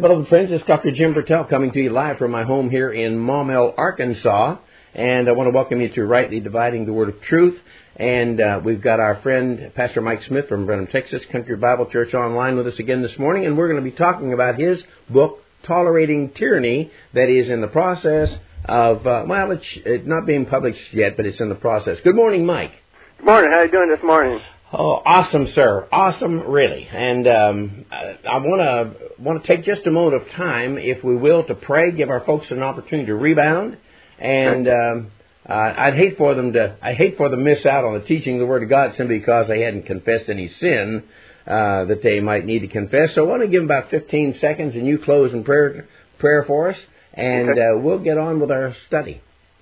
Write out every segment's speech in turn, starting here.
beloved friends. It's Dr. Jim Bertel coming to you live from my home here in Maumelle, Arkansas. And I want to welcome you to Rightly Dividing the Word of Truth. And we've got our friend, Pastor Mike Smith from Brenham, Texas, Country Bible Church online with us again this morning. And we're going to be talking about his book, Tolerating Tyranny, that is in the process of, it's not being published yet, but it's in the process. Good morning, Mike. Good morning. How are you doing this morning? Oh, awesome, sir. Awesome, really. And I want to take just a moment of time, if we will, to pray, give our folks an opportunity to rebound. And I'd hate for them to miss out on the teaching of the Word of God simply because they hadn't confessed any sin that they might need to confess. So I want to give them about 15 seconds, and you close in prayer for us, and we'll get on with our study.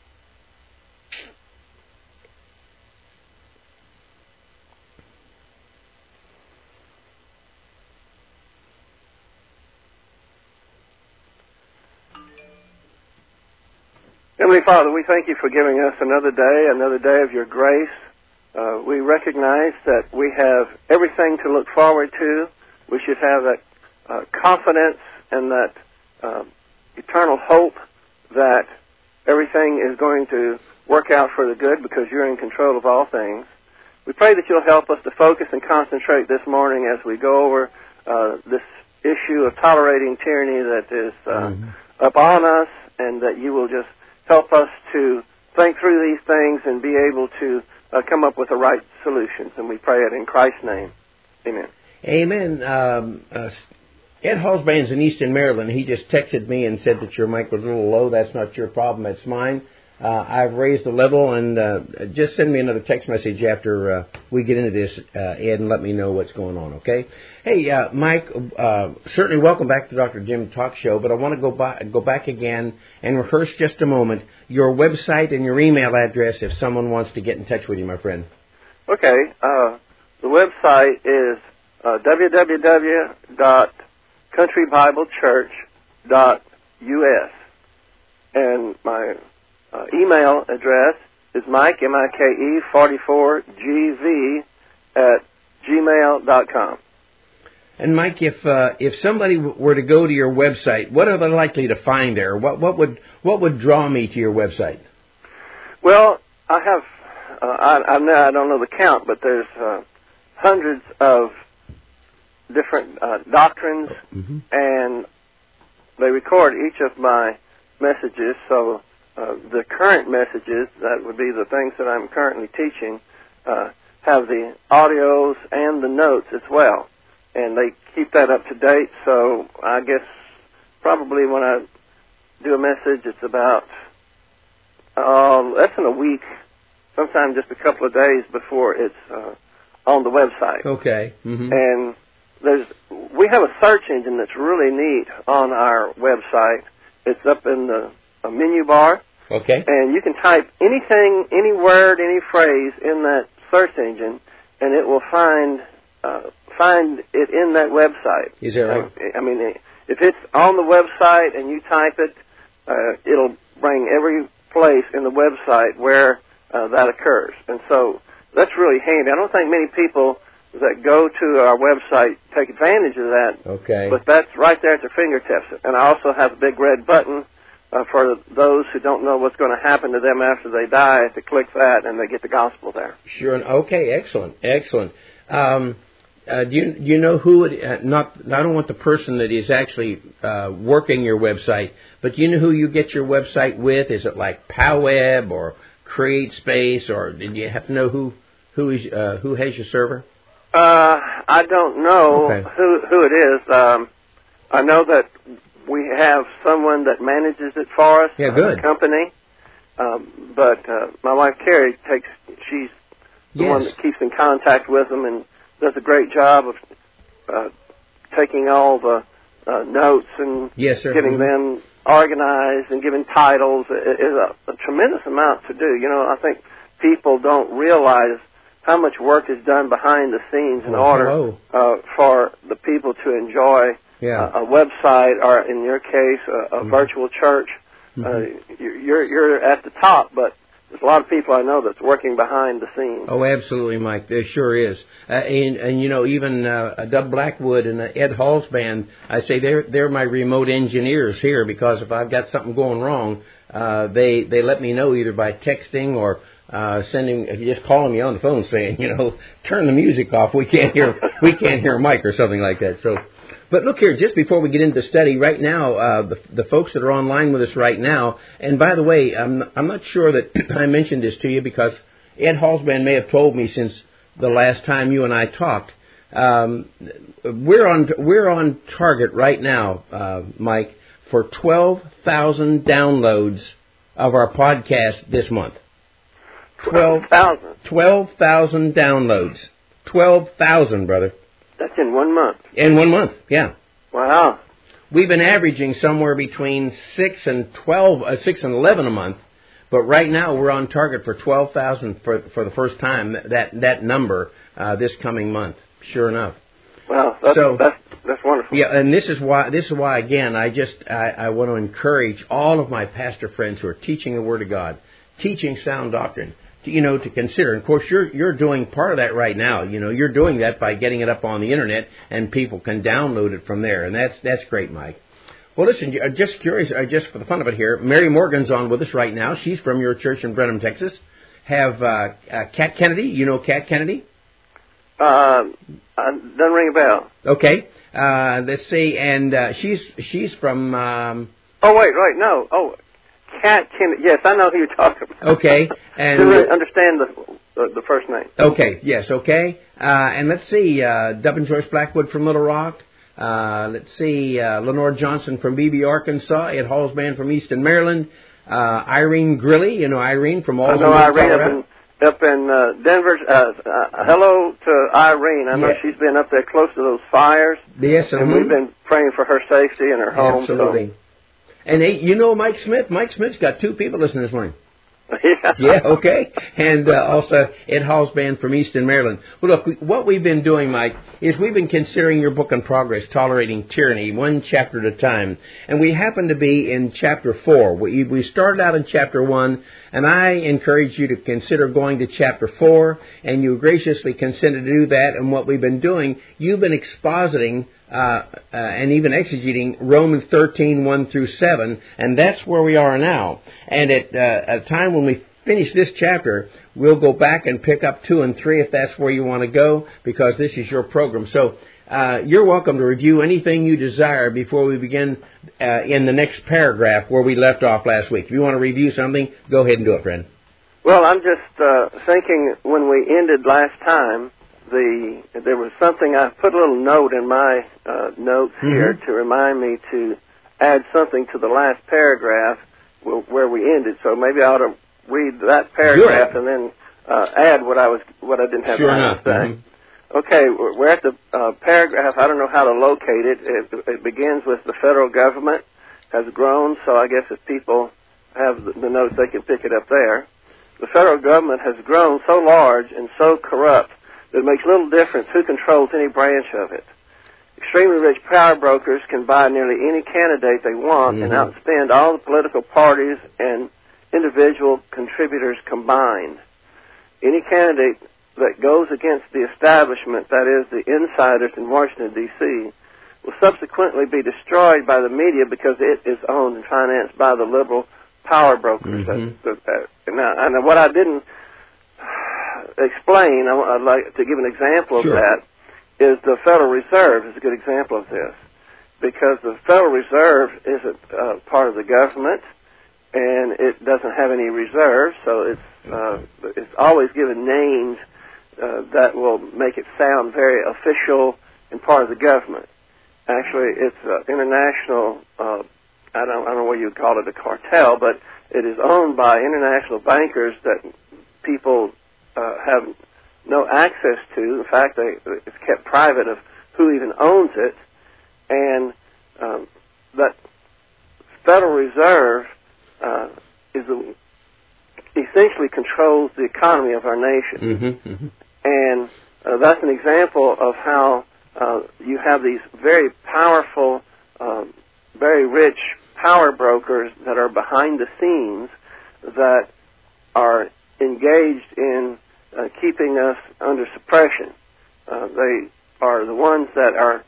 Heavenly Father, we thank you for giving us another day of your grace. We recognize that we have everything to look forward to. We should have that confidence and that eternal hope that everything is going to work out for the good because you're in control of all things. We pray that you'll help us to focus and concentrate this morning as we go over this issue of tolerating tyranny that is upon us, and that you will just help us to think through these things and be able to come up with the right solutions. And we pray it in Christ's name. Amen. Amen. Ed Hallsban's in Easton, Maryland. He just texted me and said that your mic was a little low. That's not your problem. It's mine. I've raised the level, and just send me another text message after we get into this, Ed, and let me know what's going on, okay? Hey, Mike, certainly welcome back to Dr. Jim Talk Show, but I want to go back again and rehearse just a moment your website and your email address if someone wants to get in touch with you, my friend. Okay. The website is www.countrybiblechurch.us, and my email address is Mike, M-I-K-E, 44GV @gmail.com. And Mike, if somebody were to go to your website, what are they likely to find there? What would draw me to your website? Well, I have I don't know the count, but there's hundreds of different doctrines, and they record each of my messages. So the current messages, that would be the things that I'm currently teaching, have the audios and the notes as well. And they keep that up to date, so I guess probably when I do a message, it's about less than a week, sometimes just a couple of days before it's on the website. Okay. And we have a search engine that's really neat on our website. It's up in the menu bar. Okay. And you can type anything, any word, any phrase in that search engine, and it will find it in that website. Is that right? I mean, if it's on the website and you type it, it'll bring every place in the website where that occurs. And so that's really handy. I don't think many people that go to our website take advantage of that. Okay. But that's right there at their fingertips. And I also have a big red button for those who don't know what's going to happen to them after they die, to click that and they get the gospel there. Sure. Okay. Excellent. Do you know who I don't want the person that is actually working your website, but do you know who you get your website with? Is it like PowWeb or CreateSpace, or did you have to know who has your server? I don't know who it is. I know that we have someone that manages it for us. Yeah, good. A company. But my wife Carrie she's the one that keeps in contact with them and does a great job of taking all the notes and getting them organized and giving titles. It's a tremendous amount to do. You know, I think people don't realize how much work is done behind the scenes in order for the people to enjoy a website, or in your case, a virtual church. You're at the top, but there's a lot of people I know that's working behind the scenes. Oh, absolutely, Mike. There sure is. And you know, even Doug Blackwood and Ed Hall's band, I say they're my remote engineers here, because if I've got something going wrong, they let me know either by texting or just calling me on the phone saying, you know, turn the music off. We can't hear Mike or something like that. So, but look here, just before we get into the study, right now, the folks that are online with us right now, and by the way, I'm not sure that I mentioned this to you, because Ed Hall's band may have told me since the last time you and I talked. We're on target right now, Mike, for 12,000 downloads of our podcast this month. 12,000. 12,000 downloads. 12,000, brother. That's in 1 month. In 1 month, yeah. Wow. We've been averaging somewhere between 6 and 11 a month, but right now we're on target for 12,000 for the first time. That number this coming month. Sure enough. Wow, that's wonderful. Yeah, and this is why again I want to encourage all of my pastor friends who are teaching the Word of God, teaching sound doctrine, to consider. And of course, you're doing part of that right now. You know, you're doing that by getting it up on the internet, and people can download it from there, and that's great, Mike. Well, listen, just curious, just for the fun of it here, Mary Morgan's on with us right now. She's from your church in Brenham, Texas. Have Kat Kennedy, you know Kat Kennedy? Doesn't ring a bell. Okay, let's see, and she's from. Oh wait, right, no. Oh, Kat Kennedy. Yes, I know who you're talking about. Okay, and didn't really understand the first name. Okay, yes, okay, and let's see, Dub and Joyce Blackwood from Little Rock. Let's see, Lenore Johnson from Beebe, Arkansas. Ed Hall's band from Easton, Maryland. Irene Grilly, you know Irene from Albany, Irene up in Denver. Hello to Irene. I know she's been up there close to those fires. Yes, and we've been praying for her safety and her home. Absolutely. So. And you know Mike Smith. Mike Smith's got 2 people listening this morning. Yeah, okay. And also Ed Hall's band from Easton, Maryland. Well, look, what we've been doing, Mike, is we've been considering your book in progress, Tolerating Tyranny, 1 chapter at a time. And we happen to be in chapter 4. We started out in chapter 1, and I encourage you to consider going to chapter 4, and you graciously consented to do that. And what we've been doing, you've been expositing and even exegeting Romans 13, 1 through 7, and that's where we are now. And at a time when we finish this chapter, we'll go back and pick up 2 and 3 if that's where you want to go, because this is your program. So you're welcome to review anything you desire before we begin in the next paragraph where we left off last week. If you want to review something, go ahead and do it, friend. Well, I'm just thinking when we ended last time, there was something, I put a little note in my notes here to remind me to add something to the last paragraph where we ended. So maybe I ought to read that paragraph and then add what I didn't have time to say. Okay, we're at the paragraph. I don't know how to locate it. It begins with the federal government has grown, so I guess if people have the notes, they can pick it up there. The federal government has grown so large and so corrupt that it makes little difference who controls any branch of it. Extremely rich power brokers can buy nearly any candidate they want and outspend all the political parties and individual contributors combined. Any candidate that goes against the establishment, that is, the insiders in Washington, D.C., will subsequently be destroyed by the media because it is owned and financed by the liberal power brokers. Now, what I didn't explain, I'd like to give an example of that, is the Federal Reserve is a good example of this, because the Federal Reserve isn't part of the government, and it doesn't have any reserves, so it's always given names that will make it sound very official and part of the government. Actually, it's international, I don't know what you would call it, a cartel, but it is owned by international bankers that people have no access to. In fact, it's kept private of who even owns it. And that Federal Reserve essentially controls the economy of our nation. And that's an example of how you have these very powerful, very rich power brokers that are behind the scenes that are engaged in keeping us under suppression. They are the ones that are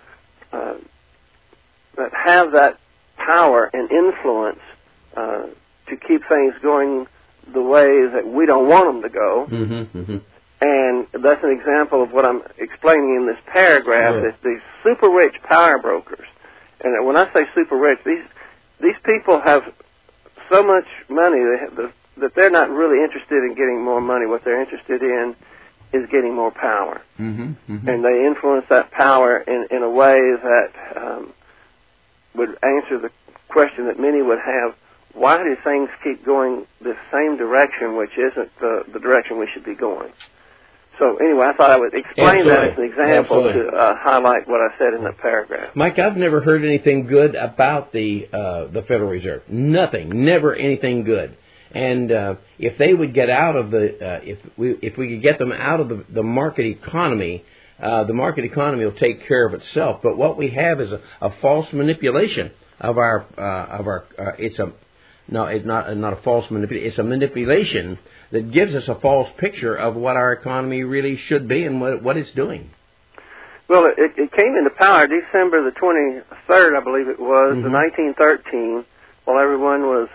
that have that power and influence to keep things going the way that we don't want them to go. Mm-hmm, mm-hmm. And that's an example of what I'm explaining in this paragraph. Sure. Is these super rich power brokers. And when I say super rich, these people have so much money that they're not really interested in getting more money. What they're interested in is getting more power. Mm-hmm, mm-hmm. And they influence that power in a way that would answer the question that many would have: why do things keep going the same direction, which isn't the direction we should be going? So anyway, I thought I would explain that as an example to highlight what I said in that paragraph. Mike, I've never heard anything good about the Federal Reserve. Nothing, never anything good. And if they would get out of if we could get them out of the market economy, the market economy will take care of itself. But what we have is a false manipulation of our it's not a false manipulation. It's a manipulation that gives us a false picture of what our economy really should be and what it's doing. Well, it came into power December the 23rd, I believe it was, Mm-hmm. of 1913, while everyone was,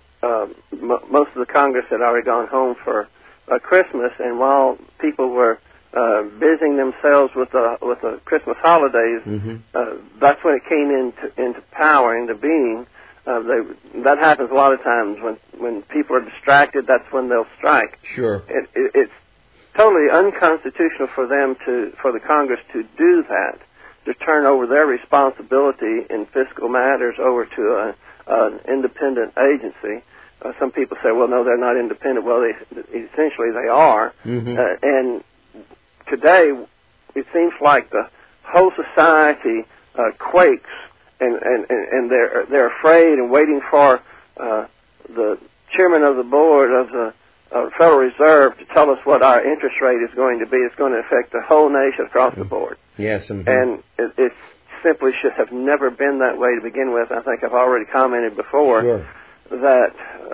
most of the Congress had already gone home for Christmas, and while people were busying themselves with the Christmas holidays, Mm-hmm. that's when it came into power, into being. That happens a lot of times when people are distracted. That's when they'll strike. Sure. It's totally unconstitutional for the Congress to do that, to turn over their responsibility in fiscal matters over to an independent agency. Some people say, well, no, they're not independent. Well, essentially they are. Mm-hmm. And today, it seems like the whole society quakes. And they're afraid and waiting for the chairman of the board of the Federal Reserve to tell us what our interest rate is going to be. It's going to affect the whole nation across the board. Yes, mm-hmm. And it simply should have never been that way to begin with. I think I've already commented before that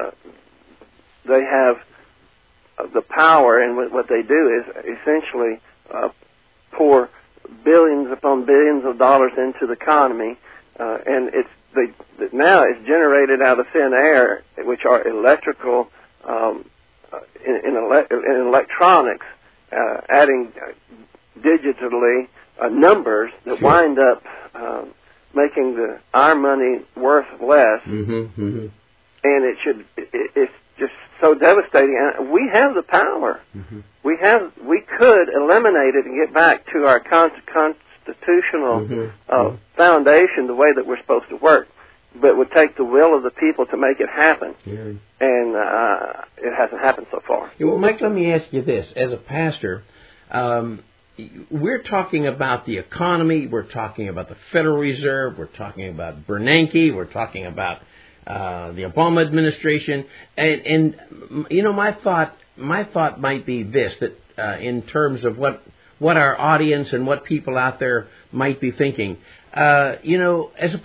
they have the power, and what they do is essentially pour billions upon billions of dollars into the economy. And now it's generated out of thin air, which are electrical in electronics, adding digitally numbers that wind up making our money worth less. Mm-hmm, mm-hmm. And it's just so devastating. And we have the power. Mm-hmm. We could eliminate it and get back to our constitutional foundation, the way that we're supposed to work, but it would take the will of the people to make it happen. Yeah. And it hasn't happened so far. Yeah, well, Mike, let me ask you this. As a pastor, we're talking about the economy, we're talking about the Federal Reserve, we're talking about Bernanke, we're talking about the Obama administration, and you know, my thought might be this, that in terms of what our audience and what people out there might be thinking. You know, as a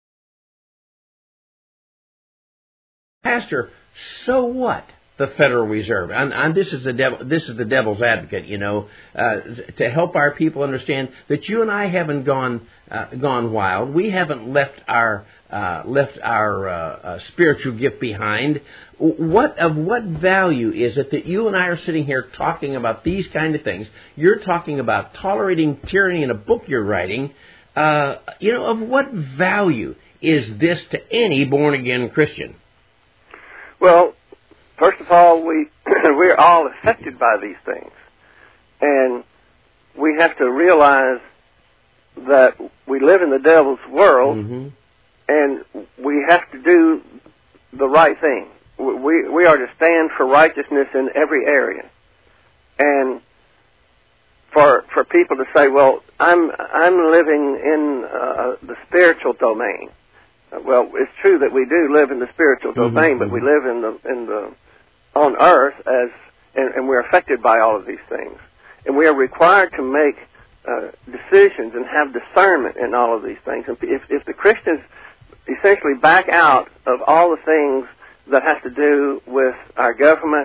pastor, so what? The Federal Reserve, and this is the devil's advocate, you know, to help our people understand that you and I haven't gone wild. We haven't left our spiritual gift behind. What value is it that you and I are sitting here talking about these kind of things? You're talking about tolerating tyranny in a book you're writing. You know, of what value is this to any born again Christian? Well, first of all, we're all affected by these things, and we have to realize that we live in the devil's world, and we have to do the right thing. We are to stand for righteousness in every area, and for people to say, "Well, I'm living in the spiritual domain." Well, it's true that we do live in the spiritual domain, but we live on earth and we're affected by all of these things, and we are required to make decisions and have discernment in all of these things. And if the Christians essentially back out of all the things that have to do with our government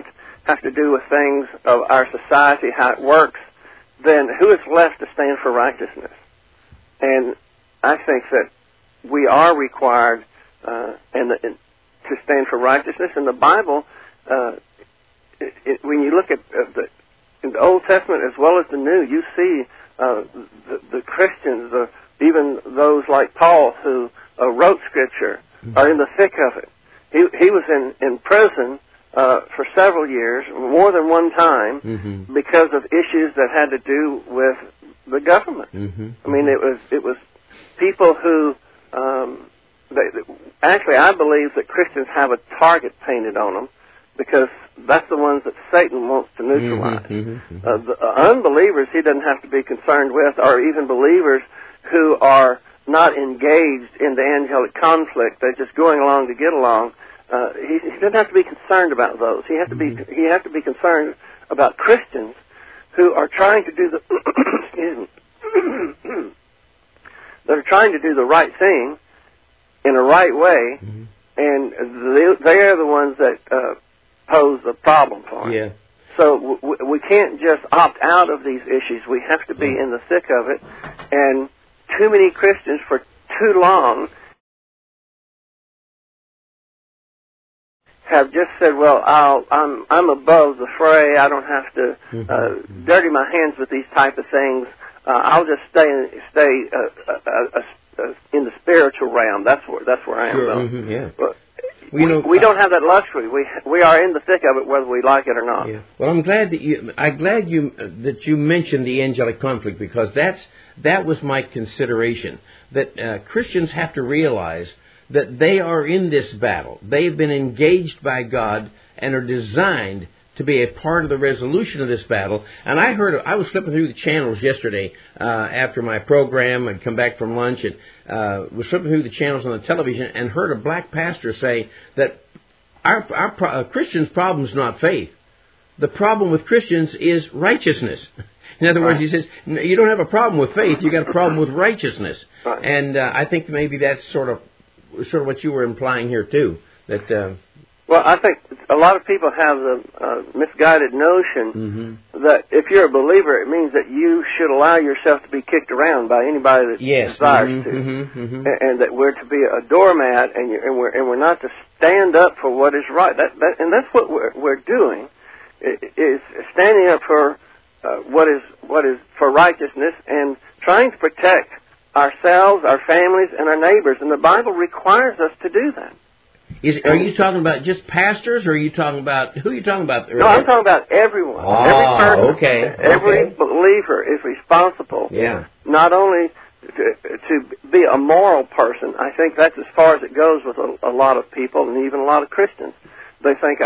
have to do with things of our society, how it works, then who is left to stand for righteousness? And I think that we are required to stand for righteousness. In the Bible, when you look at in the Old Testament as well as the New, you see the Christians, even those like Paul who wrote Scripture, are in the thick of it. He was in prison for several years, more than one time, because of issues that had to do with the government. I mean, it was people who actually, I believe that Christians have a target painted on them because that's the ones that Satan wants to neutralize. The unbelievers he doesn't have to be concerned with, or even believers who are not engaged in the angelic conflict. They're just going along to get along. He doesn't have to be concerned about those. He has to be concerned about Christians who are trying to do the that are trying to do the right thing in a right way, and they are the ones that pose a problem for him. Yeah. So we can't just opt out of these issues. We have to be in the thick of it, and too many Christians for too long have just said, "Well, I'm above the fray. I don't have to dirty my hands with these type of things. I'll just stay in the spiritual realm. That's where I am." Sure. Yeah. But we don't have that luxury. We are in the thick of it, whether we like it or not. Yeah. Well, I'm glad that you mentioned the angelic conflict, because that was my consideration. That Christians have to realize that they are in this battle. They've been engaged by God and are designed to be a part of the resolution of this battle. And I was flipping through the channels yesterday after my program. I'd come back from lunch and was flipping through the channels on the television and heard a black pastor say that our Christians' problem is not faith. The problem with Christians is righteousness. In other words, he says, you don't have a problem with faith, you got a problem with righteousness. Right. And I think maybe that's sort of what you were implying here too. That well, I think a lot of people have the misguided notion that if you're a believer, it means that you should allow yourself to be kicked around by anybody that desires to, and that we're to be a doormat, and we're not to stand up for what is right. And that's what we're doing, is standing up for what is for righteousness and trying to protect ourselves, our families, and our neighbors. And the Bible requires us to do that. Are you talking about just pastors, or are you talking about, who are you talking about? No, I'm talking about everyone. Every person, every believer is responsible. Yeah. Not only to be a moral person. I think that's as far as it goes with a lot of people, and even a lot of Christians. They think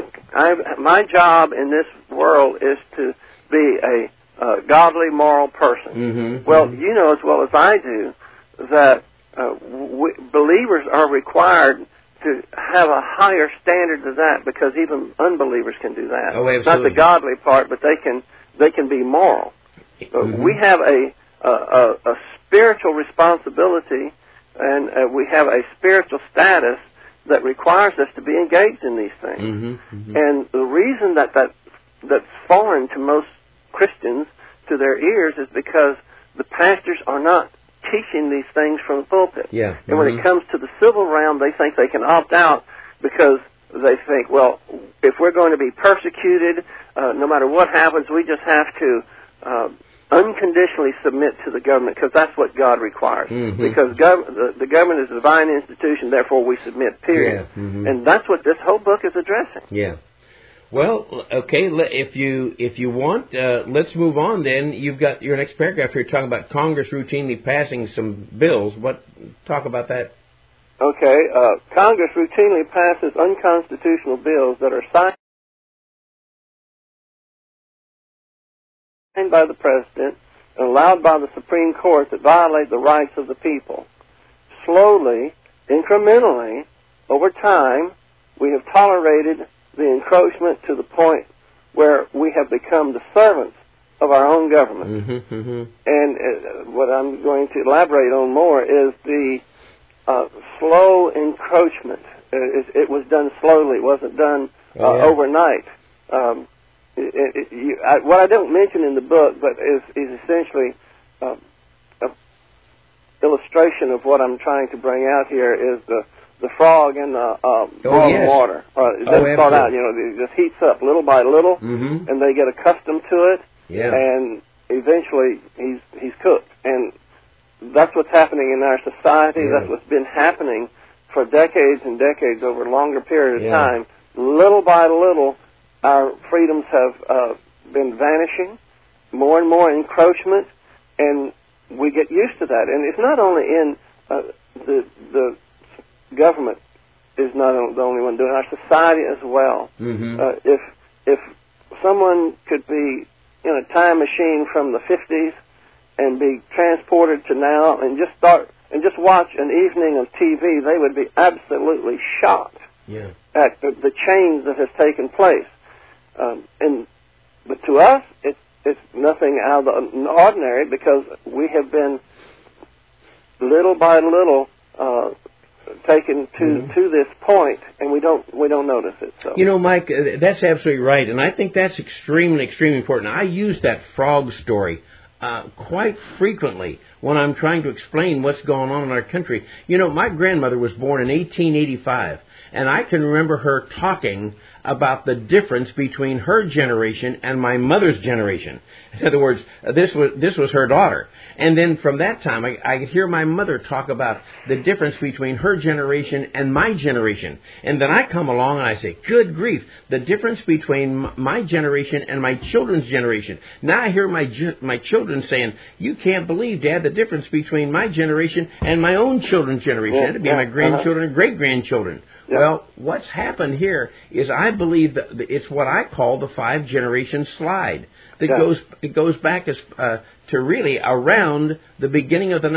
my job in this world is to be a godly, moral person. Well, you know as well as I do that believers are required to have a higher standard than that, because even unbelievers can do that. Oh, absolutely. Not the godly part, but they can be moral. We have a spiritual responsibility, and we have a spiritual status that requires us to be engaged in these things. And the reason that's foreign to most Christians, to their ears, is because the pastors are not teaching these things from the pulpit. Yeah. And when it comes to the civil realm, they think they can opt out because they think, well, if we're going to be persecuted, no matter what happens, we just have to unconditionally submit to the government, because that's what God requires. Because the government is a divine institution, therefore we submit, period. And that's what this whole book is addressing. Yeah. Well, okay, if you want, let's move on then. You've got your next paragraph here talking about Congress routinely passing some bills. Talk about that. Okay, Congress routinely passes unconstitutional bills that are signed by the President and allowed by the Supreme Court that violate the rights of the people. Slowly, incrementally, over time, we have tolerated the encroachment to the point where we have become the servants of our own government. And what I'm going to elaborate on more is the slow encroachment. It was done slowly. It wasn't done overnight. what I don't mention in the book, but is essentially an illustration of what I'm trying to bring out here is the frog in the boiling water. It doesn't start out, it just heats up little by little, and they get accustomed to it, and eventually he's cooked. And that's what's happening in our society. That's what's been happening for decades and decades over a longer period of time. Little by little, our freedoms have been vanishing, more and more encroachment, and we get used to that. And it's not only in the government is not the only one doing it, our society as well. If someone could be in a time machine from the 50s and be transported to now and just watch an evening of TV, they would be absolutely shocked at the change that has taken place. But to us, it's nothing out of the ordinary, because we have been little by little taken to this point, and we don't notice it. So Mike, that's absolutely right, and I think that's extremely important. I use that frog story quite frequently when I'm trying to explain what's going on in our country. My grandmother was born in 1885, and I can remember her talking about the difference between her generation and my mother's generation. In other words, this was her daughter. And then from that time, I could hear my mother talk about the difference between her generation and my generation. And then I come along and I say, good grief, the difference between my generation and my children's generation. Now I hear my children saying, you can't believe, Dad, the difference between my generation and my own children's generation. That'd be my grandchildren and great-grandchildren. Well, what's happened here is I believe that it's what I call the 5-generation slide. It goes back to really around the beginning of the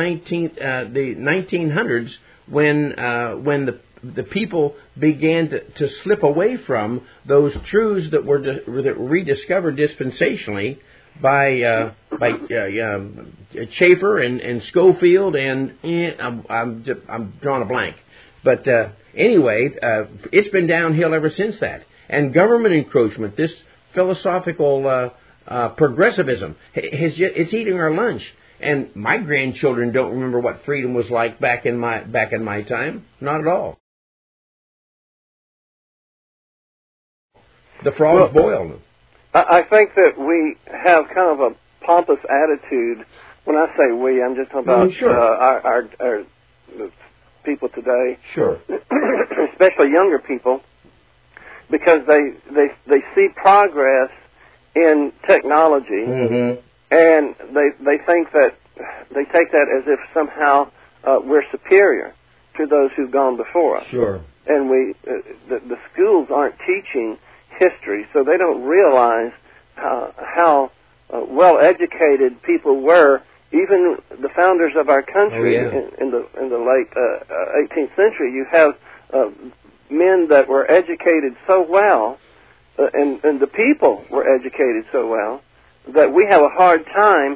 1900s when the people began to slip away from those truths that were rediscovered dispensationally by Schaeffer and Schofield and I'm drawing a blank. But anyway, it's been downhill ever since that. And government encroachment, this philosophical progressivism, it's eating our lunch. And my grandchildren don't remember what freedom was like back in my time. Not at all. The frogs boil. I think that we have kind of a pompous attitude. When I say we, I'm just talking about our people today, especially younger people, because they see progress in technology, and they think that they take that as if somehow we're superior to those who've gone before us. And the schools aren't teaching history, so they don't realize how well educated people were. Even the founders of our country in the late 18th century, you have men that were educated so well, and the people were educated so well, that we have a hard time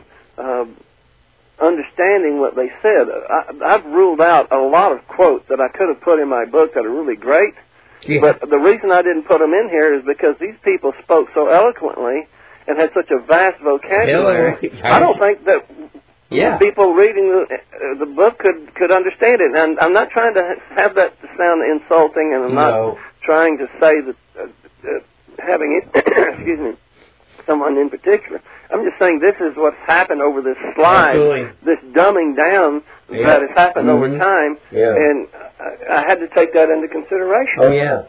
understanding what they said. I've ruled out a lot of quotes that I could have put in my book that are really great, but the reason I didn't put them in here is because these people spoke so eloquently and had such a vast vocabulary. I don't think that people reading the book could understand it. And I'm not trying to have that to sound insulting, and I'm not trying to say that having it, excuse me, someone in particular. I'm just saying this is what's happened over this slide, this dumbing down that has happened over time, and I had to take that into consideration.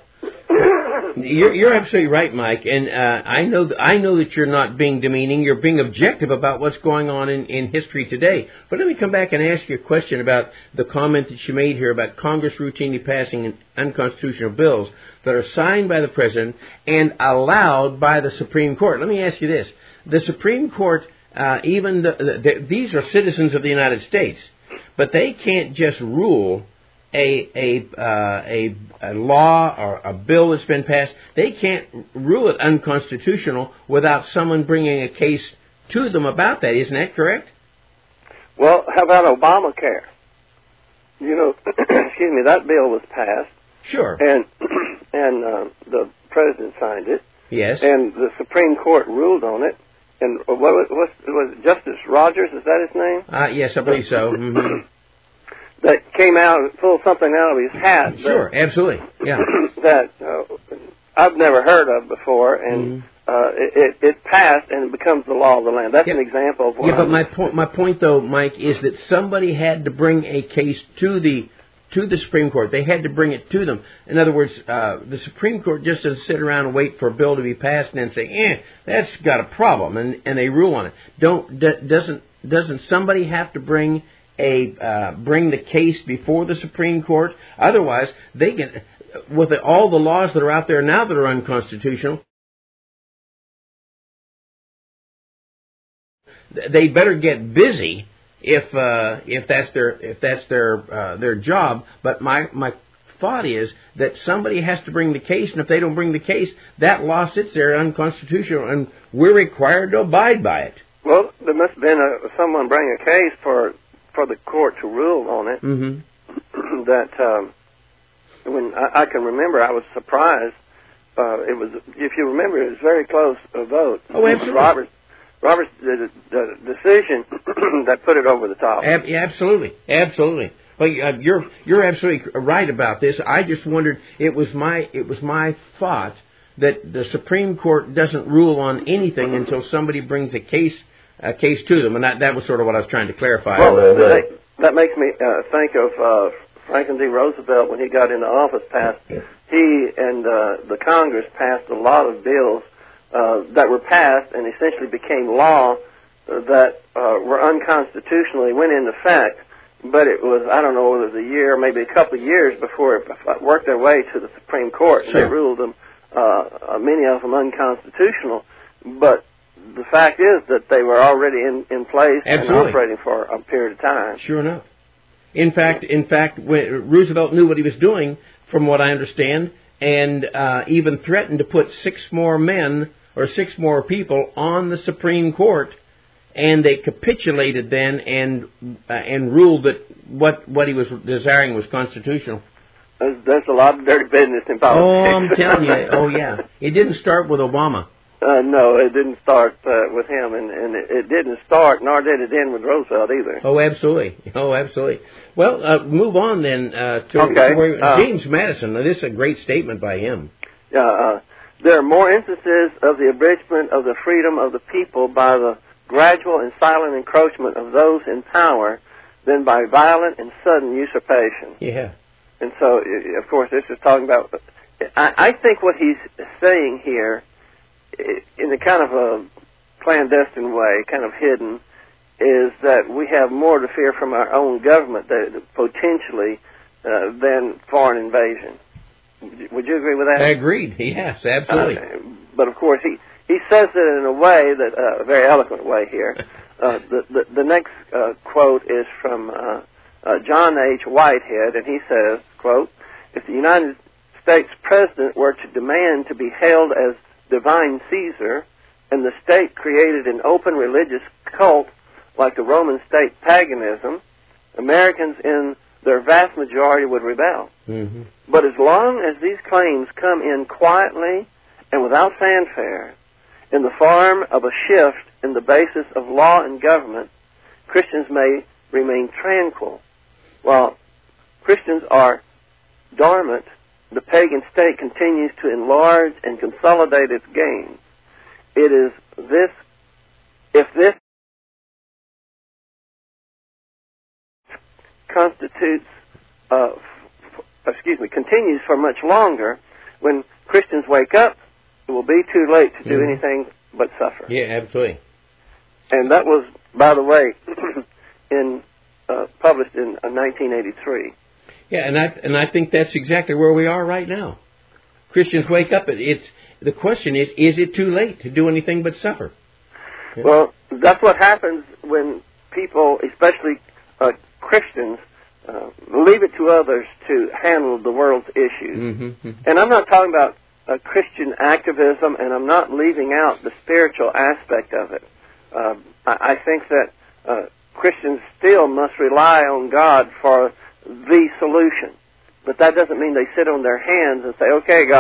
You're absolutely right, Mike, and I know that you're not being demeaning. You're being objective about what's going on in history today. But let me come back and ask you a question about the comment that you made here about Congress routinely passing unconstitutional bills that are signed by the President and allowed by the Supreme Court. Let me ask you this. The Supreme Court, these are citizens of the United States, but they can't just rule a law or a bill that's been passed. They can't rule it unconstitutional without someone bringing a case to them about that. Isn't that correct? Well, how about Obamacare? Excuse me, that bill was passed. Sure. And the president signed it. Yes. And the Supreme Court ruled on it. And was it Justice Rogers? Is that his name? Yes, I believe so. Mm-hmm. That came out and pulled something out of his hat. Sure, absolutely. Yeah. That I've never heard of before, and it passed and it becomes the law of the land. That's an example of what. Yeah, but my point though, Mike, is that somebody had to bring a case to the Supreme Court. They had to bring it to them. In other words, the Supreme Court just doesn't sit around and wait for a bill to be passed and then say, that's got a problem, and they rule on it. Doesn't somebody have to bring the case before the Supreme Court? Otherwise, they can, with all the laws that are out there now that are unconstitutional, they better get busy if that's their job. But my thought is that somebody has to bring the case, and if they don't bring the case, that law sits there unconstitutional, and we're required to abide by it. Well, there must have been someone bring a case for the court to rule on it. Mm-hmm. That when I can remember, I was surprised. It was, if you remember, it was a very close vote. Oh, absolutely. Roberts did the decision that put it over the top. Absolutely. Well, you're absolutely right about this. I just wondered. It was my thought that the Supreme Court doesn't rule on anything until somebody brings a case to them, and that was sort of what I was trying to clarify. Well, that makes me think of Franklin D. Roosevelt when he got into office. He and the Congress passed a lot of bills that were passed and essentially became law that were unconstitutionally went into effect. But it was, I don't know, it was a year, maybe a couple of years before it worked their way to the Supreme Court. Sure. They ruled them, many of them, unconstitutional. But the fact is that they were already in place and operating for a period of time. Sure enough. In fact, when Roosevelt knew what he was doing, from what I understand, and even threatened to put 6 more men or 6 more people on the Supreme Court, and they capitulated then and ruled that what he was desiring was constitutional. There's a lot of dirty business in politics. Oh, I'm telling you. Oh, yeah. It didn't start with Obama. No, it didn't start with him, and it didn't start, nor did it end with Roosevelt either. Oh, absolutely. Well, move on then to James Madison. Now, this is a great statement by him. There are more instances of the abridgment of the freedom of the people by the gradual and silent encroachment of those in power than by violent and sudden usurpation. Yeah. And so, of course, this is talking about... I think what he's saying here, in a kind of a clandestine way, kind of hidden, is that we have more to fear from our own government, potentially, than foreign invasion. Would you agree with that? I agreed. Yes, absolutely. But of course, he says it in a way that a very eloquent way here. The next quote is from John H. Whitehead, and he says, quote, "If the United States President were to demand to be hailed as divine Caesar, and the state created an open religious cult like the Roman state paganism, Americans in their vast majority would rebel. Mm-hmm. But as long as these claims come in quietly and without fanfare, in the form of a shift in the basis of law and government, Christians may remain tranquil. While Christians are dormant, the pagan state continues to enlarge and consolidate its gains. It is this, if this continues for much longer, when Christians wake up, it will be too late to do anything but suffer." Yeah, absolutely. And that was, by the way, published in 1983. Yeah, and I think that's exactly where we are right now. Christians wake up. The question is it too late to do anything but suffer? Yeah. Well, that's what happens when people, especially Christians, leave it to others to handle the world's issues. Mm-hmm. And I'm not talking about Christian activism, and I'm not leaving out the spiritual aspect of it. I think that Christians still must rely on God for the solution. But that doesn't mean they sit on their hands and say, "Okay, God,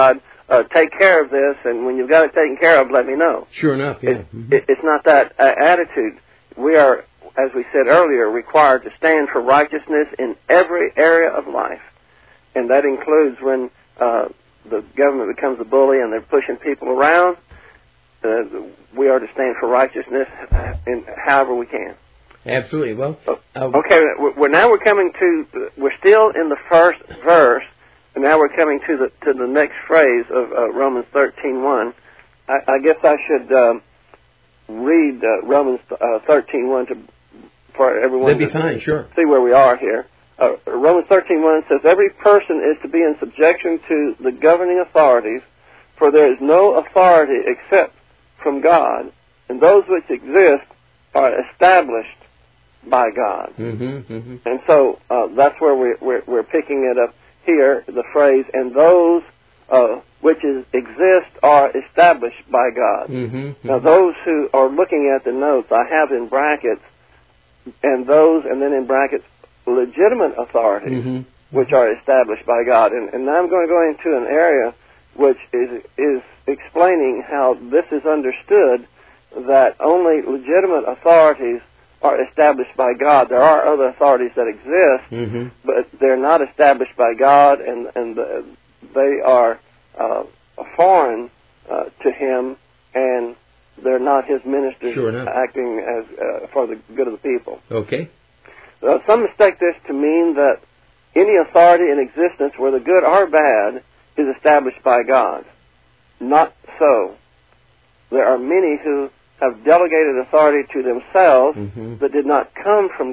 take care of this, and when you've got it taken care of, let me know. Sure enough, yeah. It's not that attitude. We are, as we said earlier, required to stand for righteousness in every area of life. And that includes when the government becomes a bully and they're pushing people around. We are to stand for righteousness in however we can. Absolutely. Well, okay. We're coming to. We're still in the first verse, and now we're coming to the next phrase of Romans 13:1. I guess I should read Romans 13:1 for everyone. That'd be fine. Sure. See where we are here. Romans 13:1 says, "Every person is to be in subjection to the governing authorities, for there is no authority except from God, and those which exist are established by God." And so that's where we're picking it up here, the phrase, "and those which exist are established by God." Now, those who are looking at the notes, I have in brackets, and those, and then in brackets, legitimate authorities, which are established by God. And now I'm going to go into an area which is explaining how this is understood, that only legitimate authorities are established by God. There are other authorities that exist, but they're not established by God, and they are foreign to Him, and they're not His ministers acting as for the good of the people. Okay. Some mistake this to mean that any authority in existence, whether good or bad, is established by God. Not so. There are many who have delegated authority to themselves that did not come from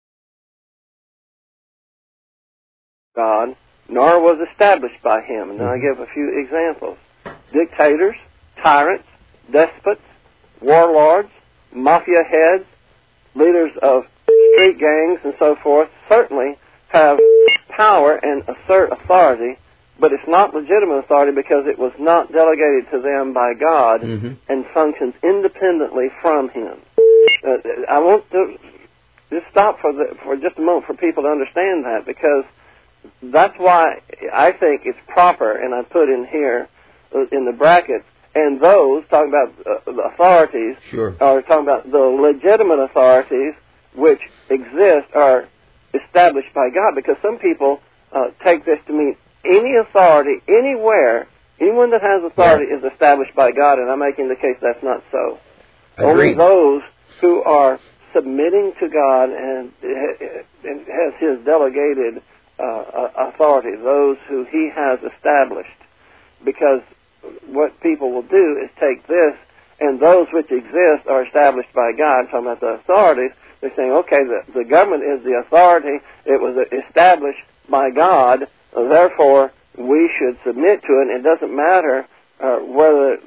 God, nor was established by Him. And I give a few examples. Dictators, tyrants, despots, warlords, mafia heads, leaders of street gangs, and so forth, certainly have power and assert authority, but it's not legitimate authority because it was not delegated to them by God and functions independently from Him. I want to just stop for just a moment for people to understand that, because that's why I think it's proper, and I put in here in the brackets, and those, talking about the authorities, are talking about the legitimate authorities which exist, are established by God, because some people take this to mean any authority, anywhere, anyone that has authority is established by God, and I'm making the case that's not so. Only those who are submitting to God and has His delegated authority, those who He has established. Because what people will do is take this, and those which exist are established by God. I'm talking about the authorities. They're saying, okay, the government is the authority. It was established by God. Therefore, we should submit to it. It doesn't matter whether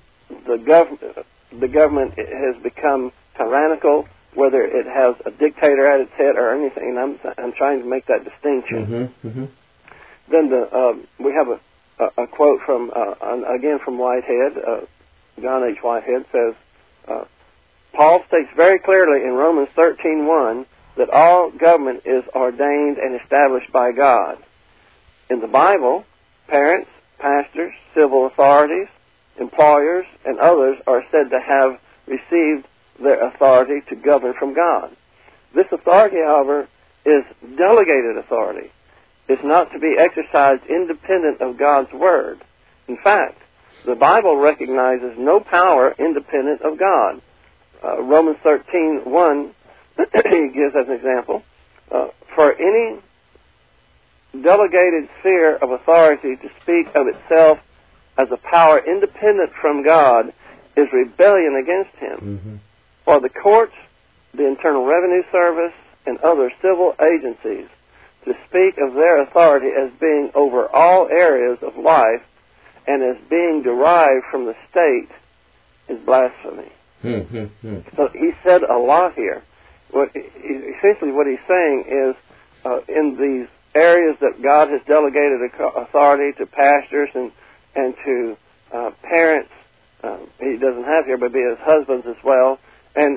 the government has become tyrannical, whether it has a dictator at its head or anything. I'm trying to make that distinction. Then we have a quote from again from Whitehead. John H. Whitehead says, Paul states very clearly in Romans 13:1 that all government is ordained and established by God. In the Bible, parents, pastors, civil authorities, employers, and others are said to have received their authority to govern from God. This authority, however, is delegated authority. It's not to be exercised independent of God's Word. In fact, the Bible recognizes no power independent of God. Romans 13:1 gives as an example, for any delegated sphere of authority to speak of itself as a power independent from God is rebellion against Him. For the courts, the Internal Revenue Service, and other civil agencies to speak of their authority as being over all areas of life and as being derived from the state is blasphemy. So he said a lot here. Essentially what he's saying is in these areas that God has delegated authority to pastors and to parents, he doesn't have here, but be as husbands as well, and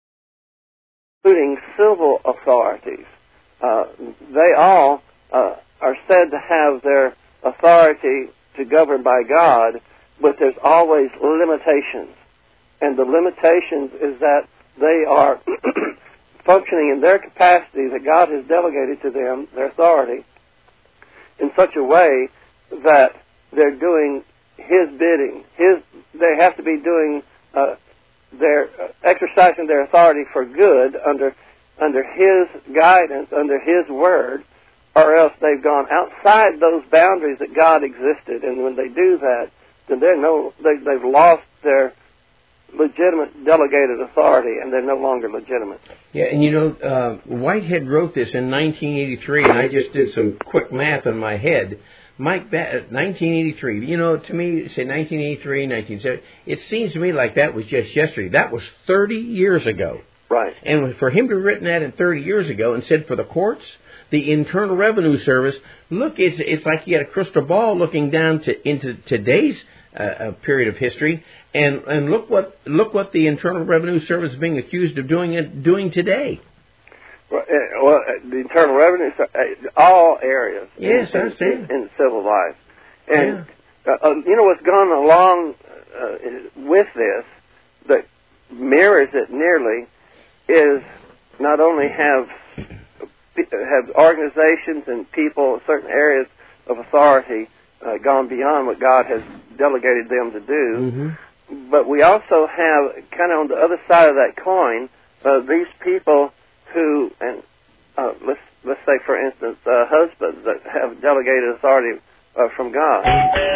including civil authorities. They all are said to have their authority to govern by God, but there's always limitations. And the limitations is that they are functioning in their capacity that God has delegated to them, their authority, in such a way that they're doing His bidding. They have to be doing exercising their authority for good under His guidance, under His word, or else they've gone outside those boundaries that God existed. And when they do that, then they've lost their legitimate delegated authority, and they're no longer legitimate. Yeah, and Whitehead wrote this in 1983, and I just did some quick math in my head. Mike, 1983, to me, say 1983, 1970, it seems to me like that was just yesterday. That was 30 years ago. Right. And for him to have written that in 30 years ago and said for the courts, the Internal Revenue Service, look, it's like you had a crystal ball looking down into today's period of history, and look what the Internal Revenue Service is being accused of doing today. Well, the Internal Revenue, all areas. Yes, I understand. In civil life. And, what's gone along with this that mirrors it nearly is not only have organizations and people, certain areas of authority gone beyond what God has delegated them to do, but we also have, kind of on the other side of that coin, these people who, and let's say, for instance, husbands that have delegated authority from God,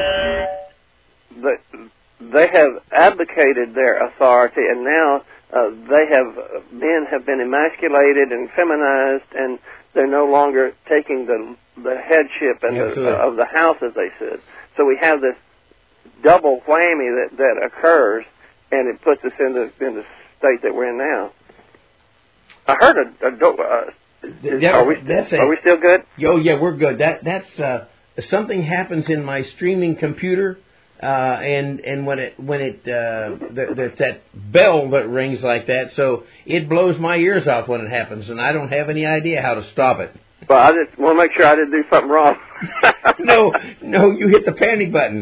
they have abdicated their authority, and now men have been emasculated and feminized, and they're no longer taking the headship and of the house as they should. So we have this double whammy that occurs, and it puts us in the state that we're in now. I heard are we still good? Oh, yeah, we're good. That's something happens in my streaming computer, and when it there's that bell that rings like that, so it blows my ears off when it happens, and I don't have any idea how to stop it. Well, I just want to make sure I didn't do something wrong. No, you hit the panic button.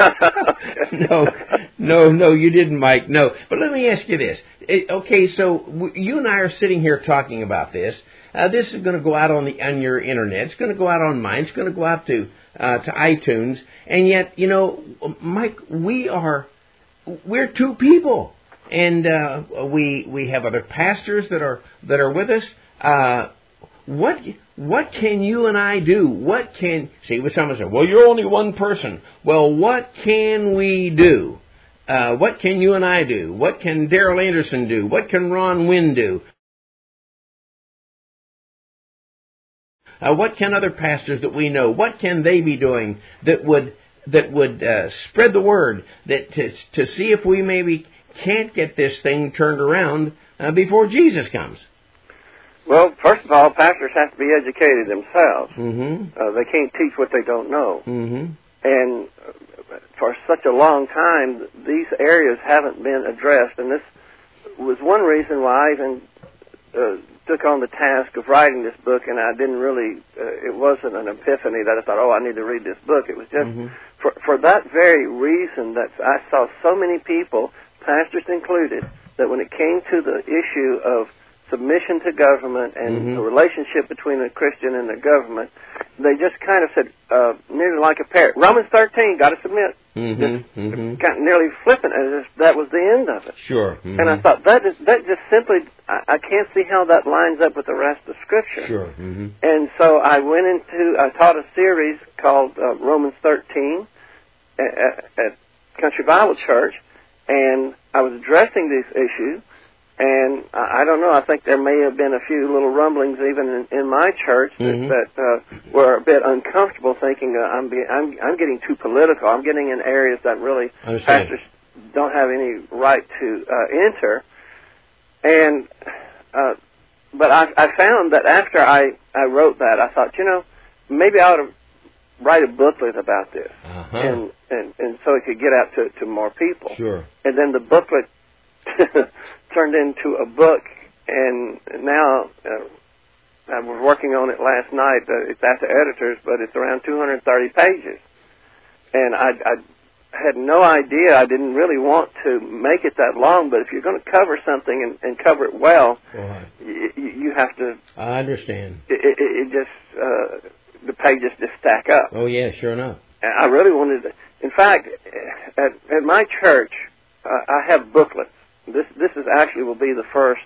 No, you didn't, Mike. No, but let me ask you this. Okay, so you and I are sitting here talking about this. This is going to go out on your internet. It's going to go out on mine. It's going to go out to iTunes. And yet, Mike, we're two people, and we have other pastors that are with us. What can you and I do? What someone say, well, you're only one person. Well, what can we do? What can you and I do? What can Darrell Anderson do? What can Ron Wynn do? What can other pastors that we know? What can they be doing that would spread the word to see if we maybe can't get this thing turned around before Jesus comes? Well, first of all, pastors have to be educated themselves. They can't teach what they don't know. And for such a long time, these areas haven't been addressed. And this was one reason why I even took on the task of writing this book, and I didn't really, it wasn't an epiphany that I thought, I need to read this book. It was just for that very reason that I saw so many people, pastors included, that when it came to the issue of submission to government and the relationship between a Christian and the government, they just kind of said, nearly like a parrot, Romans 13, got to submit. Kind of nearly flippant, as if that was the end of it. Sure. And I thought, that just simply, I can't see how that lines up with the rest of Scripture. Sure. And so I taught a series called Romans 13 at Country Bible Church, and I was addressing this issue. And I don't know, I think there may have been a few little rumblings even in my church that were a bit uncomfortable, thinking I'm getting too political. I'm getting in areas that really pastors don't have any right to enter. And but I found that after I wrote that, I thought, maybe I ought to write a booklet about this, and so it could get out to more people. Sure. And then the booklet turned into a book, and now I was working on it last night. It's at the editors, but it's around 230 pages. And I had no idea. I didn't really want to make it that long, but if you're going to cover something and cover it well, you have to... I understand. It just... the pages just stack up. Oh, yeah, sure enough. And I really wanted to... In fact, at my church, I have booklets. This is actually will be the first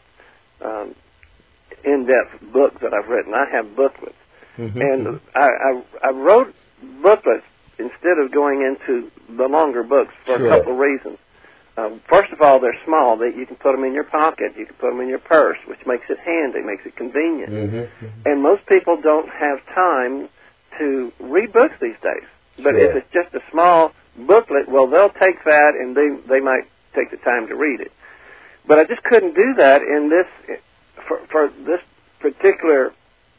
in-depth book that I've written. I have booklets. Mm-hmm. And I wrote booklets instead of going into the longer books for a couple of reasons. First of all, they're small. You can put them in your pocket. You can put them in your purse, which makes it handy, makes it convenient. Mm-hmm. Mm-hmm. And most people don't have time to read books these days. But if it's just a small booklet, well, they'll take that and they might take the time to read it. But I just couldn't do that in this for this particular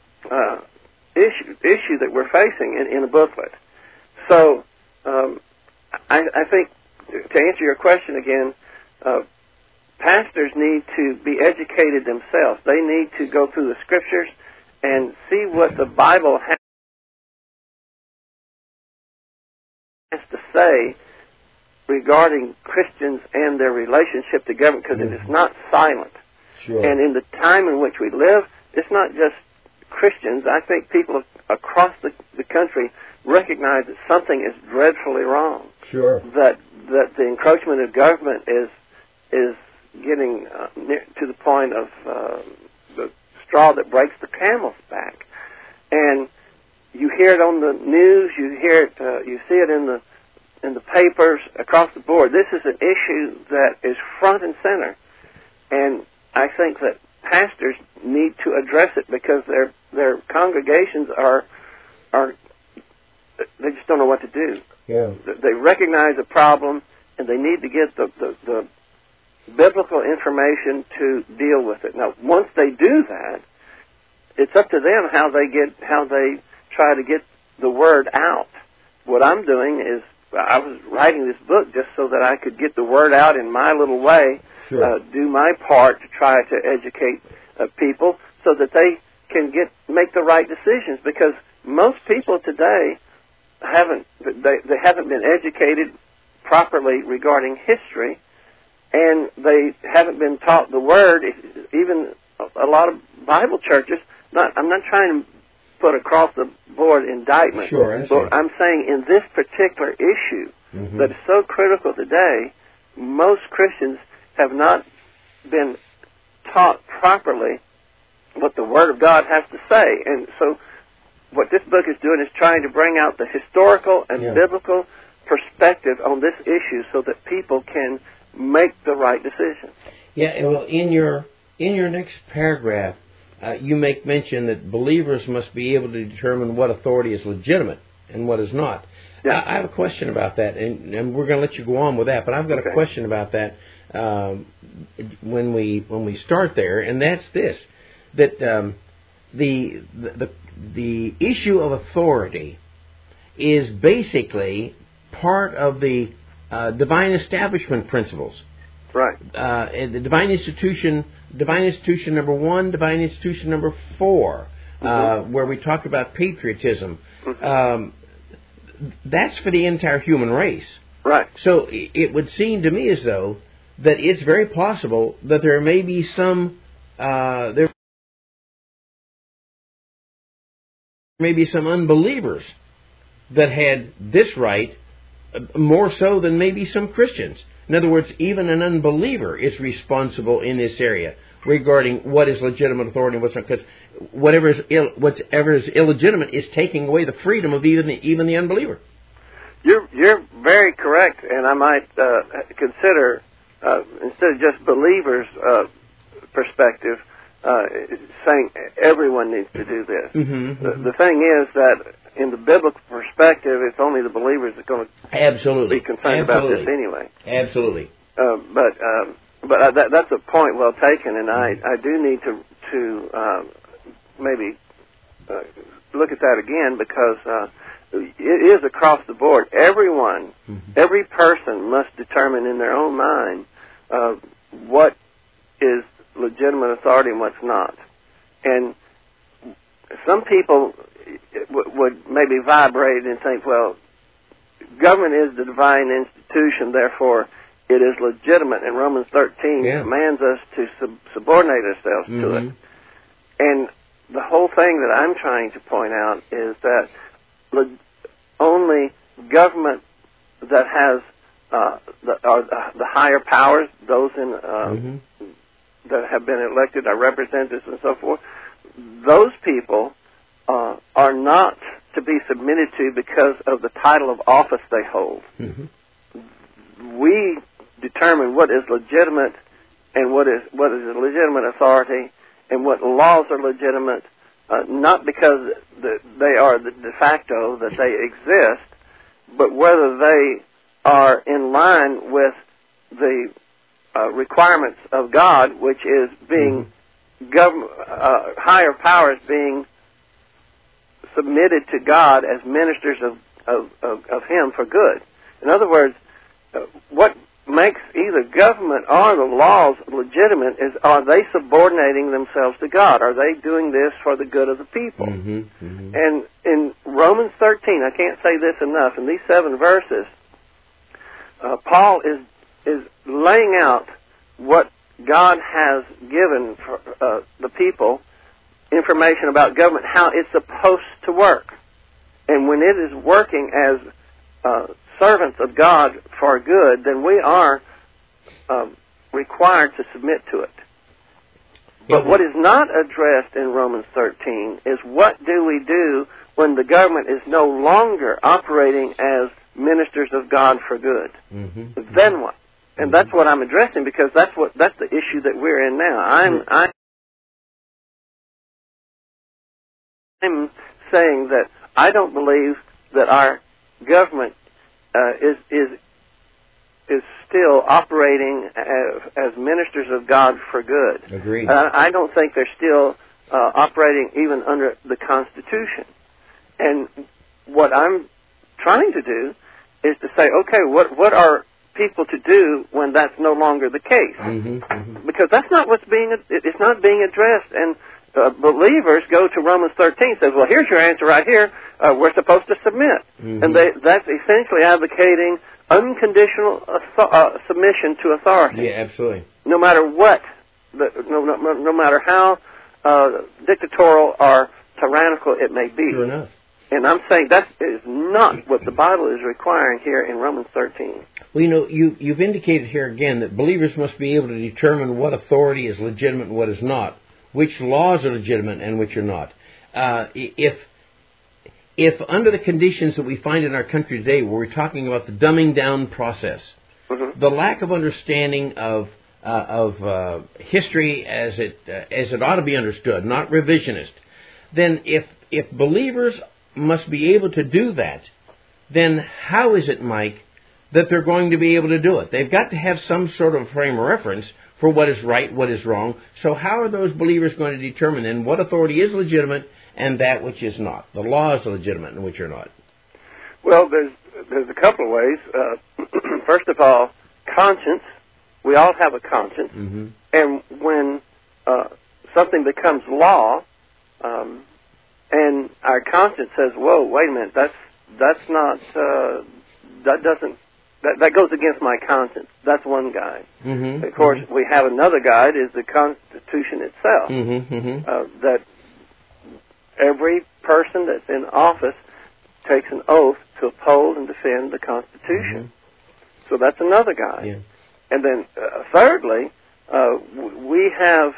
issue that we're facing in a booklet. So I think, to answer your question again, pastors need to be educated themselves. They need to go through the Scriptures and see what the Bible has to say regarding Christians and their relationship to government, because it is not silent. Sure. And in the time in which we live, it's not just Christians. I think people across the country recognize that something is dreadfully wrong. Sure. That the encroachment of government is getting to the point of the straw that breaks the camel's back. And you hear it on the news, you hear it, you see it in the papers across the board. This is an issue that is front and center, and I think that pastors need to address it because their congregations are they just don't know what to do. Yeah. They recognize a problem, and they need to get the biblical information to deal with it. Now, once they do that, it's up to them how they try to get the word out. What I'm doing is I was writing this book just so that I could get the word out in my little way, do my part to try to educate people so that they can make the right decisions. Because most people today haven't been educated properly regarding history, and they haven't been taught the Word. Even a lot of Bible churches. I'm not trying to put across the board indictment. Sure, but I'm saying in this particular issue that is so critical today, most Christians have not been taught properly what the Word of God has to say. And so what this book is doing is trying to bring out the historical and biblical perspective on this issue so that people can make the right decision. Yeah, well, in your next paragraph, you make mention that believers must be able to determine what authority is legitimate and what is not. Yeah. I have a question about that, and we're going to let you go on with that, but I've got a question about that when we start there, and that's this, that the issue of authority is basically part of the divine establishment principles. Right. The divine institution number 1, divine institution number 4, where we talk about patriotism. That's for the entire human race. Right. So it would seem to me as though that it's very possible that there may be some unbelievers that had this right more so than maybe some Christians. In other words, even an unbeliever is responsible in this area regarding what is legitimate authority and what's not, because whatever is illegitimate is taking away the freedom of even the unbeliever. You're very correct, and I might consider instead of just believers' perspective, saying everyone needs to do this. The thing is that in the biblical perspective, it's only the believers that are going to be concerned about this anyway. Absolutely. But that's a point well taken, and I do need to maybe look at that again, because it is across the board. Everyone, every person must determine in their own mind what is legitimate authority and what's not. And some people would maybe vibrate and think, well, government is the divine institution, therefore it is legitimate, and Romans 13 commands us to subordinate ourselves to it. And the whole thing that I'm trying to point out is that only government that has the higher powers, those in that have been elected, our representatives and so forth, those people are not to be submitted to because of the title of office they hold. We determine what is legitimate and what is a legitimate authority and what laws are legitimate, not because they are the de facto, that they exist, but whether they are in line with the requirements of God, which is being higher powers being submitted to God as ministers of Him for good. In other words, what makes either government or the laws legitimate is, are they subordinating themselves to God? Are they doing this for the good of the people? And in Romans 13, I can't say this enough, in these 7 verses, Paul is laying out what God has given for the people, information about government, how it's supposed to work. And when it is working as servants of God for good, then we are required to submit to it. But what is not addressed in Romans 13 is, what do we do when the government is no longer operating as ministers of God for good? Then what? And that's what I'm addressing, because that's the issue that we're in now. I'm saying that I don't believe that our government is still operating as ministers of God for good. Agreed. I don't think they're still operating even under the Constitution. And what I'm trying to do is to say, okay, what are people to do when that's no longer the case? Because that's not it's not being addressed. And believers go to Romans 13, says, well, here's your answer right here. We're supposed to submit. And that's essentially advocating unconditional submission to authority. Yeah, absolutely. No matter what, no matter how dictatorial or tyrannical it may be. Sure enough. And I'm saying that is not what the Bible is requiring here in Romans 13. Well, you've indicated here again that believers must be able to determine what authority is legitimate and what is not, which laws are legitimate and which are not. If under the conditions that we find in our country today, where we're talking about the dumbing down process, the lack of understanding of history as it ought to be understood, not revisionist, then if believers must be able to do that, then how is it, Mike, that they're going to be able to do it? They've got to have some sort of frame of reference for what is right, what is wrong. So how are those believers going to determine then what authority is legitimate and that which is not? The laws are legitimate and which are not. Well, there's a couple of ways. First of all, conscience. We all have a conscience. And when something becomes law, and our conscience says, "Whoa, wait a minute, that goes against my conscience." That's one guide. Of course, we have another guide, is the Constitution itself. That every person that's in office takes an oath to uphold and defend the Constitution. So that's another guide. Yeah. And then, thirdly, we have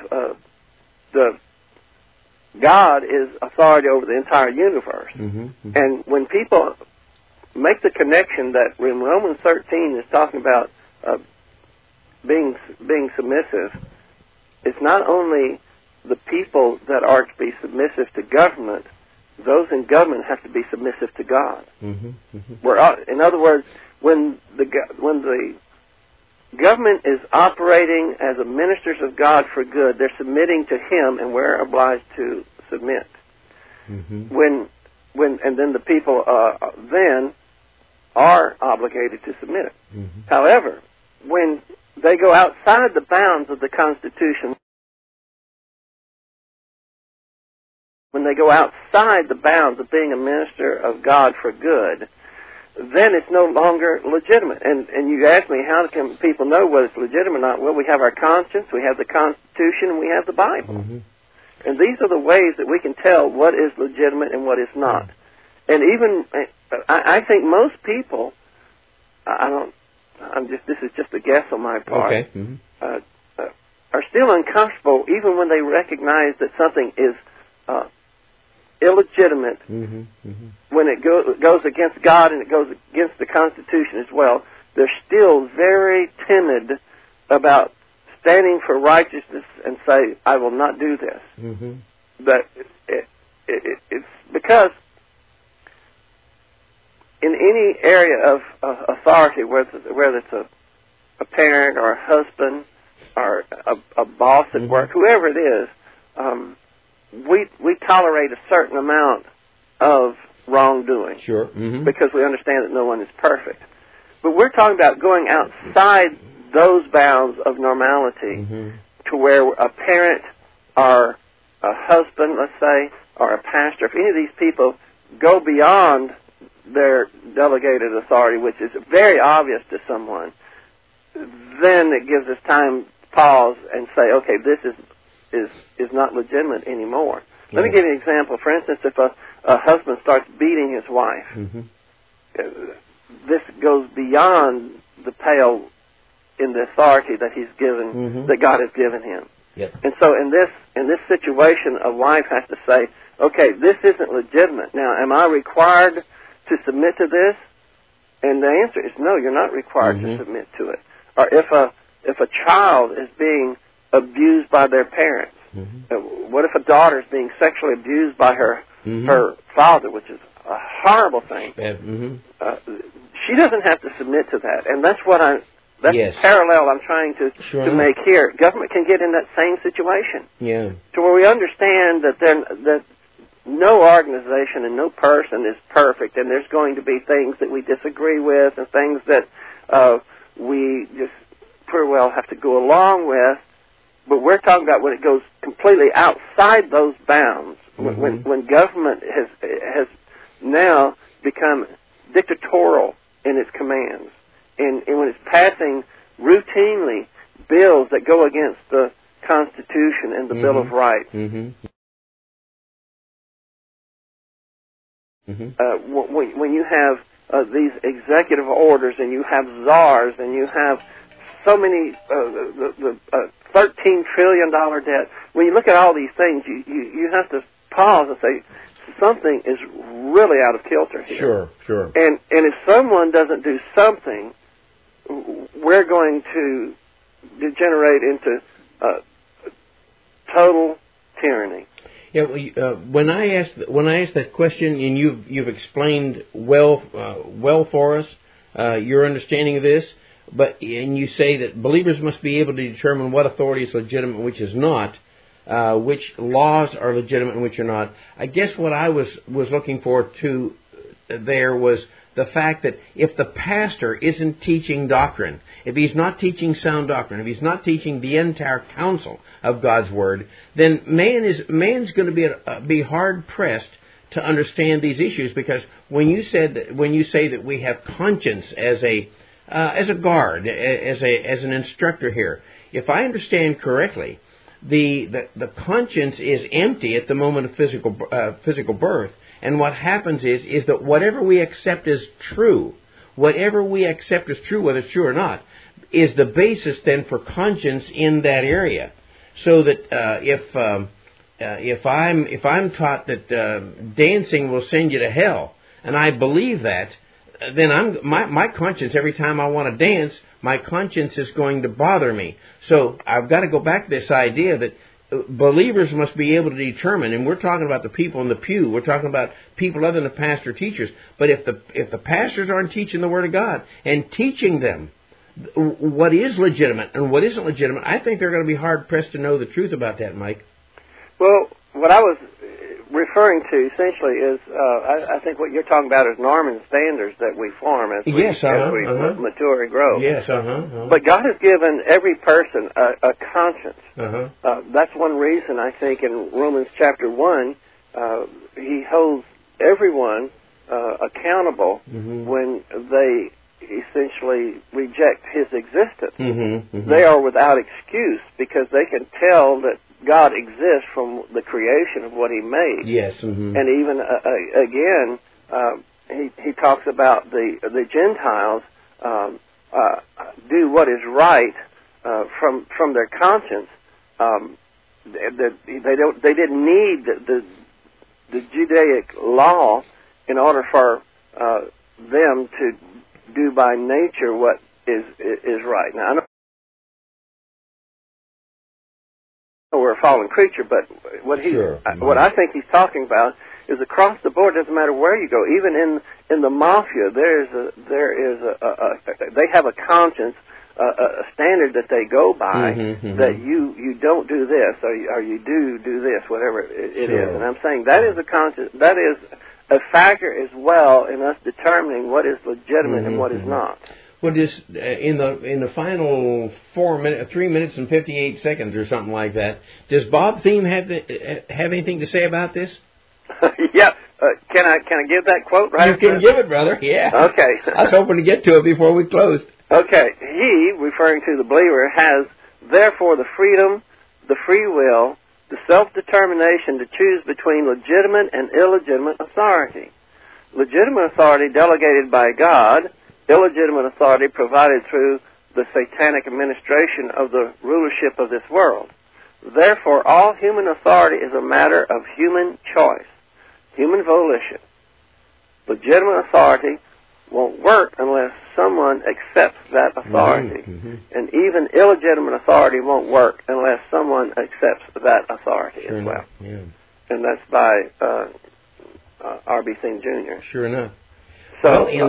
God is authority over the entire universe. And when people make the connection that when Romans 13 is talking about being submissive, it's not only the people that are to be submissive to government, those in government have to be submissive to God. In other words, when the government is operating as a ministers of God for good, they're submitting to Him, and we're obliged to submit. And then the people then are obligated to submit. However, when they go outside the bounds of the Constitution, when they go outside the bounds of being a minister of God for good, then it's no longer legitimate. And you ask me, how can people know whether it's legitimate or not? Well, we have our conscience, we have the Constitution, and we have the Bible. Mm-hmm. And these are the ways that we can tell what is legitimate and what is not. And even, I think most people, this is just a guess on my part, okay. Mm-hmm. Are still uncomfortable even when they recognize that something is illegitimate mm-hmm. Mm-hmm. when it goes against God and it goes against the Constitution as well. They're still very timid about standing for righteousness and say, I will not do this. Mm-hmm. But it's because in any area of authority, whether it's a parent or a husband or a boss at work, whoever it is, we tolerate a certain amount of wrongdoing. Sure. Mm-hmm. Because we understand that no one is perfect. But we're talking about going outside those bounds of normality mm-hmm. to where a parent or a husband, let's say, or a pastor, if any of these people go beyond their delegated authority, which is very obvious to someone, then it gives us time to pause and say, okay, this is not legitimate anymore. Let me give you an example. For instance, if a husband starts beating his wife, mm-hmm. This goes beyond the pale in the authority that he's given, mm-hmm. that God has given him. Yep. And so in this situation, a wife has to say, okay, this isn't legitimate. Now, am I required to submit to this? And the answer is no, you're not required mm-hmm. to submit to it. Or if a child is being abused by their parents, mm-hmm. What if a daughter is being sexually abused by her mm-hmm. her father, which is a horrible thing? Mm-hmm. She doesn't have to submit to that, and that's yes. parallel I'm trying to make here. Government can get in that same situation, to where we understand that no organization and no person is perfect, and there's going to be things that we disagree with and things that we just pretty well have to go along with. But we're talking about when it goes completely outside those bounds, mm-hmm. when government has now become dictatorial in its commands, and when it's passing routinely bills that go against the Constitution and the mm-hmm. Bill of Rights. Mm-hmm. Mm-hmm. When you have these executive orders, and you have czars, and you have so many the $13 trillion debt. When you look at all these things, you have to pause and say something is really out of kilter here. Sure. And if someone doesn't do something, we're going to degenerate into total tyranny. Yeah. When I asked that question, and you've explained well for us your understanding of this, and you say that believers must be able to determine what authority is legitimate and which is not, which laws are legitimate and which are not. I guess what I was looking for to there was the fact that if the pastor isn't teaching doctrine, if he's not teaching sound doctrine, if he's not teaching the entire counsel of God's Word, then man's going to be hard pressed to understand these issues. Because when you say that we have conscience as a guard, as an instructor here, if I understand correctly, the conscience is empty at the moment of physical birth. And what happens is that whatever we accept as true, whether it's true or not, is the basis then for conscience in that area. So that if I'm taught that dancing will send you to hell, and I believe that, then my conscience, every time I want to dance, my conscience is going to bother me. So I've got to go back to this idea that believers must be able to determine, and we're talking about the people in the pew, we're talking about people other than the pastor teachers, but if the pastors aren't teaching the Word of God and teaching them what is legitimate and what isn't legitimate, I think they're going to be hard-pressed to know the truth about that, Mike. Well, what I was referring to essentially is, I think what you're talking about is norms and standards that we form as we mature and grow. Yes, But God has given every person a conscience. That's one reason I think in Romans chapter 1, He holds everyone accountable when they essentially reject His existence. They are without excuse because they can tell that God exists from the creation of what He made. Yes. And even again, he talks about the Gentiles do what is right from their conscience. They didn't need the Judaic law in order for them to do by nature what is right. Now, I know we're a fallen creature, but what I think he's talking about is across the board. Doesn't matter where you go. Even in the mafia, they have a conscience, a standard that they go by. That you don't do this, or you do this, whatever it is. And I'm saying that is a conscience. That is a factor as well in us determining what is legitimate and what is not. Well, just in the final 3 minutes and 58 seconds or something like that, does Bob Thiem have anything to say about this? Yeah. Can I give that quote right? You can give it, brother. Yeah. Okay. I was hoping to get to it before we closed. Okay. He, referring to the believer, has therefore the freedom, the free will, the self-determination to choose between legitimate and illegitimate authority. Legitimate authority delegated by God, illegitimate authority provided through the satanic administration of the rulership of this world. Therefore, all human authority is a matter of human choice, human volition. Legitimate authority won't work unless someone accepts that authority. And even illegitimate authority won't work unless someone accepts that authority as well. Yeah. And that's by R.B. Thiem Jr. Sure enough. So, well, in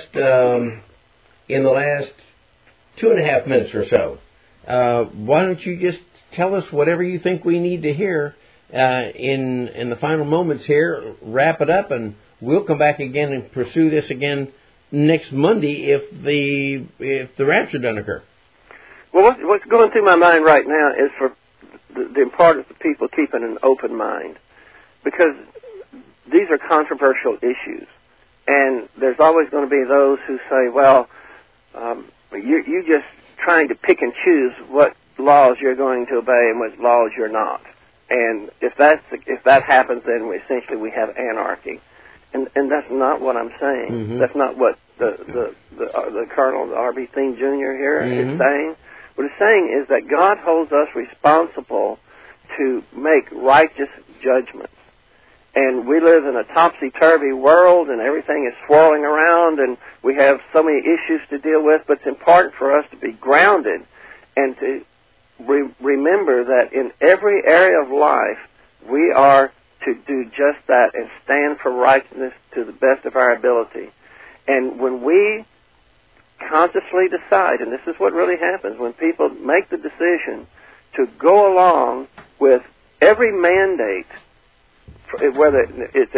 the last 2.5 minutes or so, why don't you just tell us whatever you think we need to hear in the final moments here, wrap it up, and we'll come back again and pursue this again next Monday if the rapture doesn't occur. Well, what's going through my mind right now is for the importance of people keeping an open mind, because these are controversial issues, and there's always going to be those who say, well, you're just trying to pick and choose what laws you're going to obey and what laws you're not. And if that happens, then essentially we have anarchy. And that's not what I'm saying. That's not what the Colonel R.B. Thiem Jr. here is saying. What he's saying is that God holds us responsible to make righteous judgments. And we live in a topsy-turvy world, and everything is swirling around, and we have so many issues to deal with, but it's important for us to be grounded and to remember that in every area of life, we are to do just that and stand for righteousness to the best of our ability. And when we consciously decide, and this is what really happens, when people make the decision to go along with every mandate, whether it's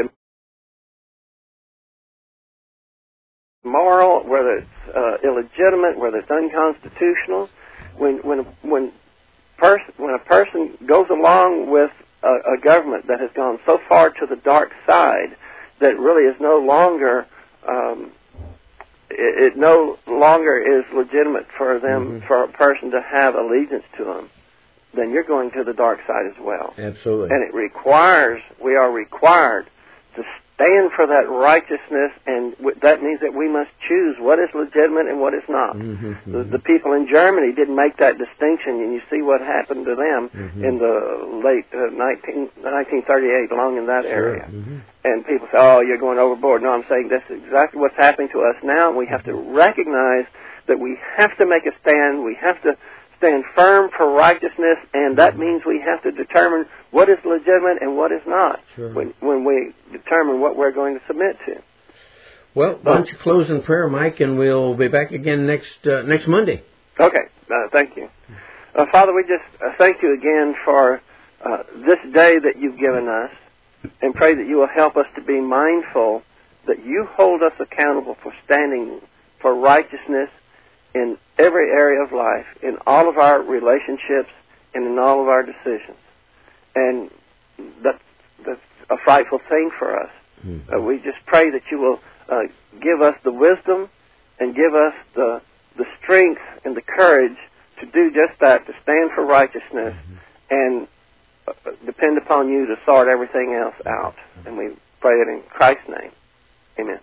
immoral, whether it's illegitimate, whether it's unconstitutional, when a person goes along with a government that has gone so far to the dark side that really is no longer it no longer is legitimate for them for a person to have allegiance to them, then you're going to the dark side as well. Absolutely. And we are required to stand for that righteousness, and that means that we must choose what is legitimate and what is not. The people in Germany didn't make that distinction, and you see what happened to them in the late 1938, along in that area. And people say, oh, you're going overboard. No, I'm saying that's exactly what's happening to us now. We have to recognize that we have to make a stand. We have to stand firm for righteousness, and that means we have to determine what is legitimate and what is not when we determine what we're going to submit to. Well, why don't you close in prayer, Mike, and we'll be back again next Monday. Okay. Thank you. Father, we just thank you again for this day that you've given us, and pray that you will help us to be mindful that you hold us accountable for standing for righteousness in every area of life, in all of our relationships, and in all of our decisions. And that's a frightful thing for us. Mm-hmm. We just pray that you will give us the wisdom and give us the strength and the courage to do just that, to stand for righteousness and depend upon you to sort everything else out. And we pray it in Christ's name. Amen.